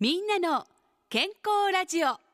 みんなの健康ラジオ。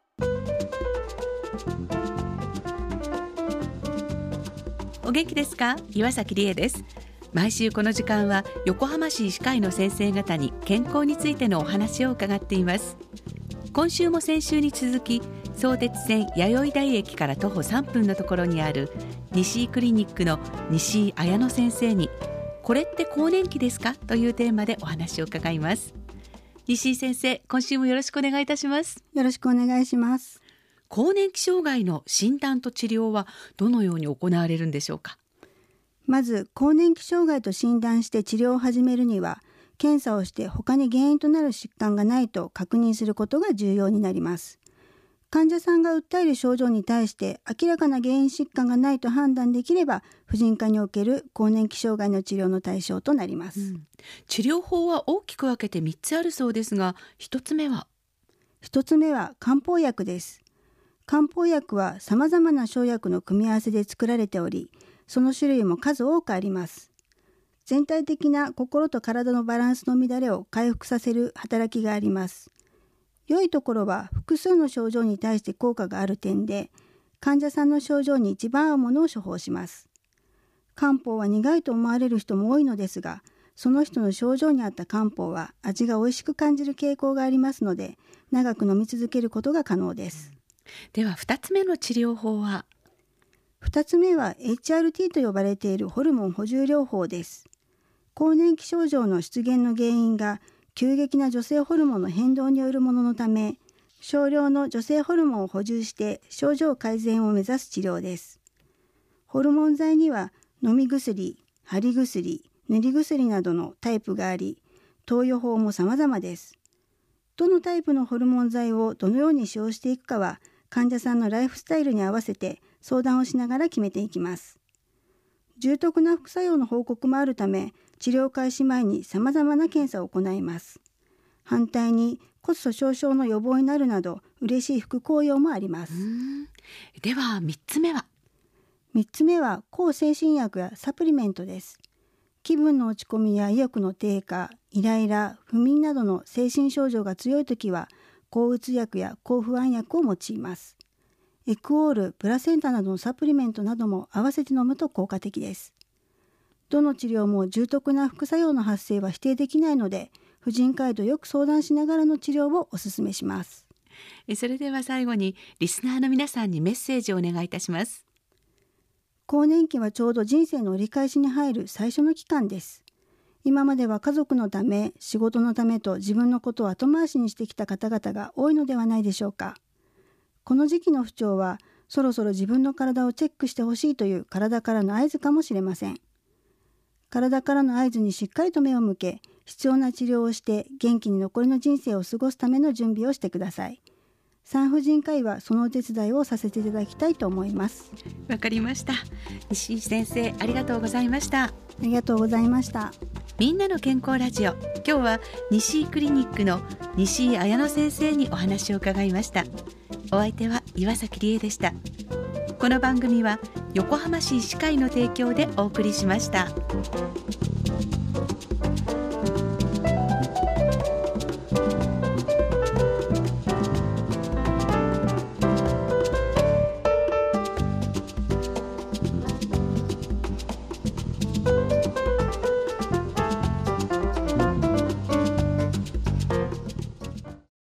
お元気ですか？岩崎理恵です。毎週この時間は横浜市医師会の先生方に健康についてのお話を伺っています。今週も先週に続き、相鉄線弥生台駅から徒歩3分のところにある西井クリニックの西井綾乃先生に、これって更年期ですかというテーマでお話を伺います。西井先生、今週もよろしくお願いいたします。 よろしくお願いします。 更年期障害の診断と治療はどのように行われるんでしょうか？ まず、更年期障害と診断して治療を始めるには、検査をして他に原因となる疾患がないと確認することが重要になります。患者さんが訴える症状に対して明らかな原因疾患がないと判断できれば、婦人科における更年期障害の治療の対象となります。 治療法は大きく分けて3つあるそうですが、1つ目は漢方薬です。漢方薬は様々な生薬の組み合わせで作られており、その種類も数多くあります。全体的な心と体のバランスの乱れを回復させる働きがあります。良いところは複数の症状に対して効果がある点で、患者さんの症状に一番合うものを処方します。漢方は苦いと思われる人も多いのですが、その人の症状に合った漢方は味が美味しく感じる傾向がありますので、長く飲み続けることが可能です。 では2つ目の治療法は 2つ目は HRT と呼ばれているホルモン補充療法です。更年期症状の出現の原因が急激な女性ホルモンの変動によるもののため、少量の女性ホルモンを補充して症状改善を目指す治療です。ホルモン剤には飲み薬、貼り薬、塗り薬などのタイプがあり、投与法も様々です。どのタイプのホルモン剤をどのように使用していくかは、患者さんのライフスタイルに合わせて相談をしながら決めていきます。重篤な副作用の報告もあるため、治療開始前に様々な検査を行います。反対に骨粗しょう症の予防になるなど、嬉しい副効用もあります。 では3つ目は 3つ目は抗精神薬やサプリメントです。気分の落ち込みや意欲の低下、イライラ、不眠などの精神症状が強いときは、抗うつ薬や抗不安薬を用います。エクオール、プラセンタなどのサプリメントなども合わせて飲むと効果的です。どの治療も重篤な副作用の発生は否定できないので、婦人科医とよく相談しながらの治療をお勧めします。 それでは最後にリスナーの皆さんにメッセージをお願いいたします。 更年期はちょうど人生の折り返しに入る最初の期間です。今までは家族のため、仕事のためと自分のことを後回しにしてきた方々が多いのではないでしょうか。この時期の不調は、そろそろ自分の体をチェックしてほしいという体からの合図かもしれません。体からの合図にしっかりと目を向け、必要な治療をして元気に残りの人生を過ごすための準備をしてください。産婦人科医はそのお手伝いをさせていただきたいと思います。 わかりました。西井先生、ありがとうございました。 ありがとうございました。 みんなの健康ラジオ、今日は西井クリニックの西井綾乃先生にお話を伺いました。お相手は岩崎理恵でした。この番組は横浜市医師会の提供でお送りしました。